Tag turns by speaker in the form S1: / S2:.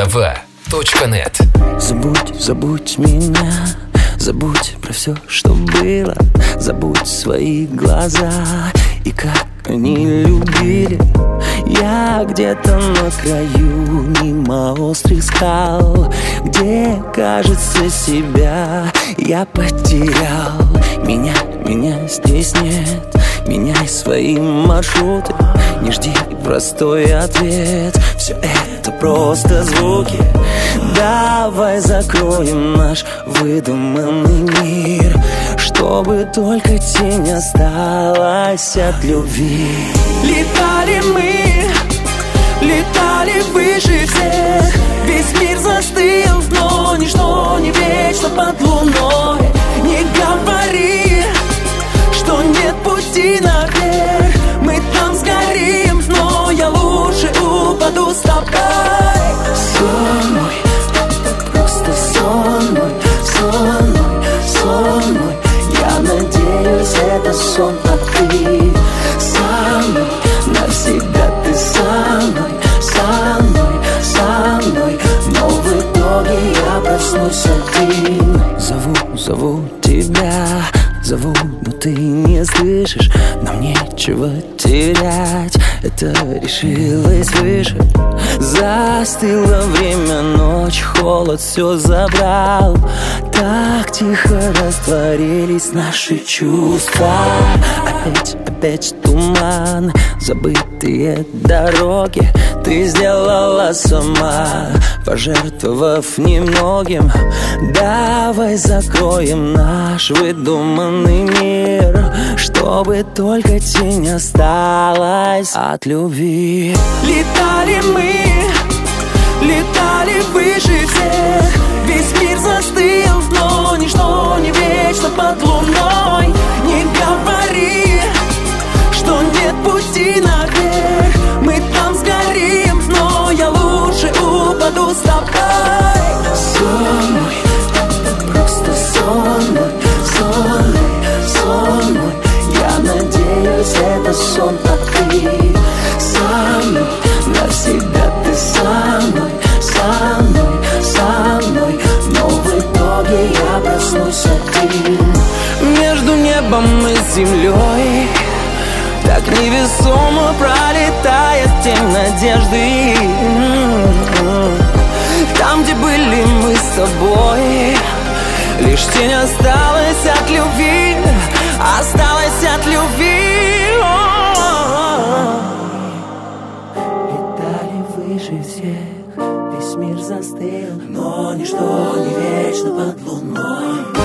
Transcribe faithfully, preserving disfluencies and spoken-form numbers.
S1: Мудава точка нет.
S2: Забудь, забудь меня, забудь про все, что было. Забудь свои глаза и как они любили. Я где-то на краю, мимо острых скал, где, кажется, себя я потерял. Меня, меня здесь нет. Меняй свои маршруты, не жди простой ответ. Все это просто звуки. Давай закроем наш выдуманный мир, чтобы только тень осталась от любви. Летали мы, летали выше всех. Весь мир застыл, но ничто не вечно под луной. Не говори, что нет пути наверх. Мы там сгорим, но я лучше упаду с тобой. Сон мой, просто сон мой, сон мой, сон мой. Я надеюсь, это сон, а ты со мной. Навсегда ты со мной, со мной, со мной. Но в итоге я проснусь один. Зову, зову тебя, зову, но ты не слышишь. Нам нечего терять, это решилось выше. Застыло время, ночь, холод все забрал. Так тихо растворились наши чувства. Опять, опять туман, забытые дороги ты сделала сама, пожертвовав немногим. Давай закроем наш выдуманный мир, чтобы только тень осталась от любви. Летали мы, летали выше всех. Весь мир застыл, но ничто не вечно под луной. Не говори, что нет пути наверх. Мы там сгорим, но я лучше упаду с тобой. Сон мой, просто сон мой, сон мой, сон мой. Я надеюсь, это сон, а ты со мной. Навсегда ты со мной, со мной, со мной. Но в итоге я проснусь один. Между небом и землей так невесомо пролетает тень надежды. Там, где были мы с тобой, лишь тень осталась от любви, осталась от любви. Летали выше всех, весь мир застыл, но ничто не вечно под луной.